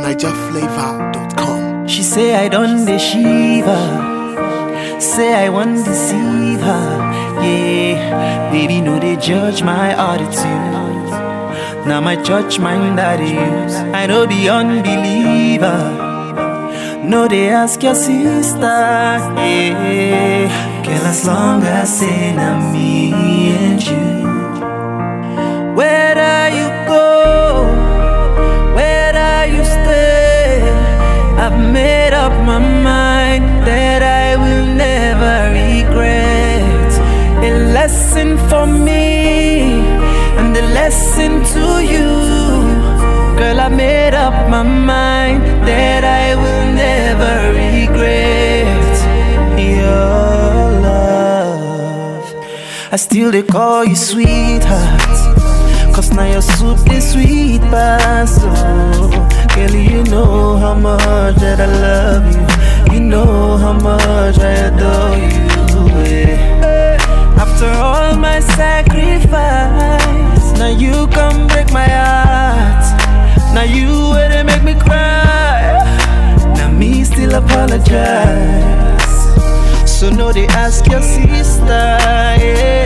NigerFlavor.com. She say I done the shiva, say I want to deceive her. Yeah, baby, no they judge my attitude. Now my church mind that is, I know the unbeliever. No they ask your sister. Yeah, girl, as long as say na me and you. Whether you go, whether you stay, I've made up my mind that I will never regret. A lesson for me and a lesson to you. Girl, I made up my mind that I will never regret your love. I still they call you sweetheart, cause now your soup is sweet past. Girl, you know how much that I love you. You know how much I adore you. After all my sacrifice, now you come break my heart. Now you where they make me cry. Now me still apologize. So no they ask your sister, yeah.